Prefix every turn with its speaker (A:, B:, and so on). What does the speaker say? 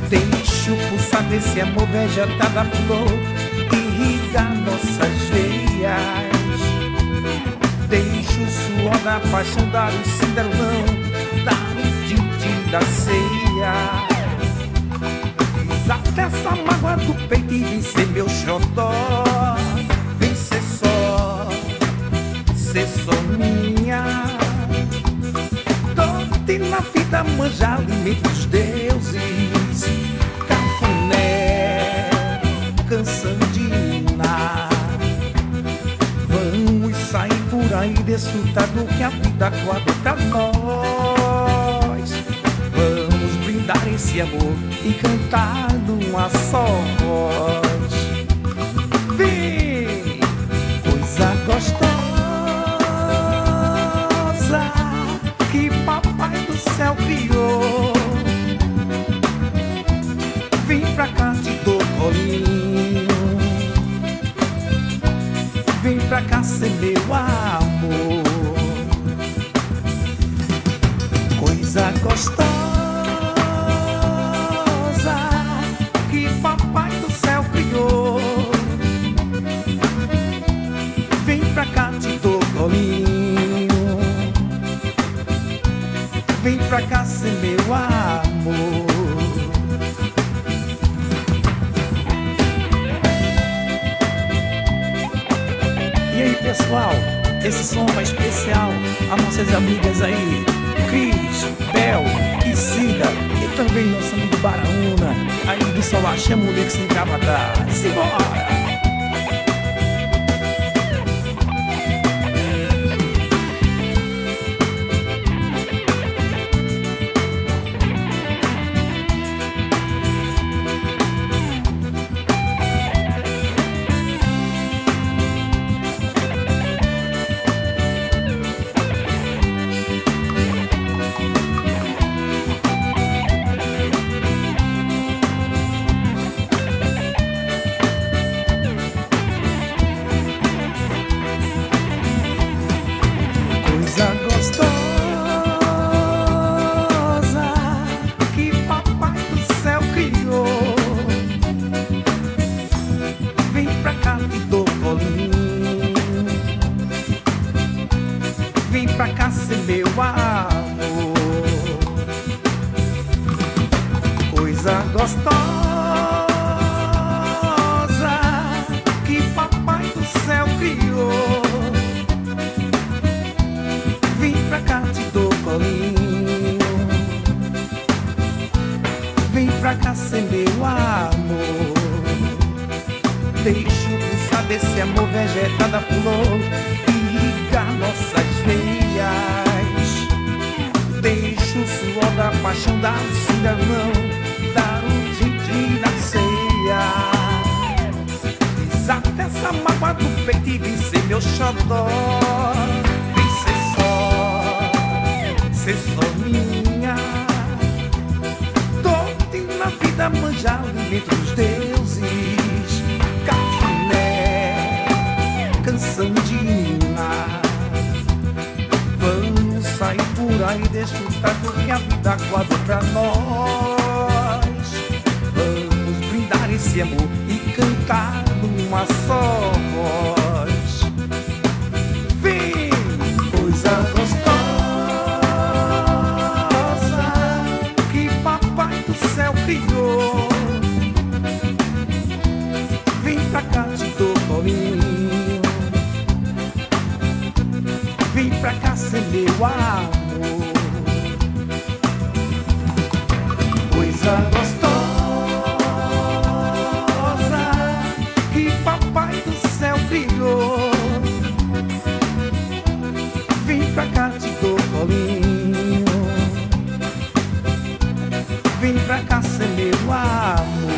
A: Deixo pulsar desse amor vegetada flor, irrigar nossas veias. Deixo o suor da paixão dar o cinderão, dar o din-din da ceia. Até essa mágoa do peito e vem ser meu xodó. Vem ser só minha. Dote na vida, manja alimento dos deuses. Cafuné, cansandina. Vamos sair por aí desfrutar do que a vida guarda pra nós. Vamos brindar esse amor e cantar numa só voz. Vem, coisa gostosa que papai do céu criou. Vem pra cá, te dou colinho. Vem pra cá ser meu amor. Coisa gostosa que papai do céu criou. Vem pra cá, te dou colinho. Vem pra cá ser meu amor. E aí, pessoal, esse som é especial a nossas amigas aí, Cris, Bel e Cida, e também nosso amigo Baraúna, aí do Solar Chamulix em Cavadá. Simbora! Coisa gostosa que papai do céu criou. Vem pra cá, te dou colinho. Vem pra cá ser meu amor. Coisa gostosa que papai do céu criou. Vem pra cá, te dou colinho. Vem pra cá ser meu amor. Deixo pulsar desse amor vegetada flor, irrigar nossas veias. Deixo o suor da paixão dar o cinderão, dar o din-din da ceia. Desata essa mágoa do peito e vem ser meu xodó. Ser só minha. Dote na vida, manja alimento dos deuses. Cafuné, cansandina. Vamos sair por aí desfrutar do que a vida guarda pra nós. Vamos brindar esse amor e cantar numa só voz. Vem, coisa gostosa criou. Vem pra cá, te dou colinho. Vem pra cá ser meu amor. Coisa gostosa que papai do céu criou. Vem pra cá, te dou colinho. Vem pra cá ser meu amor.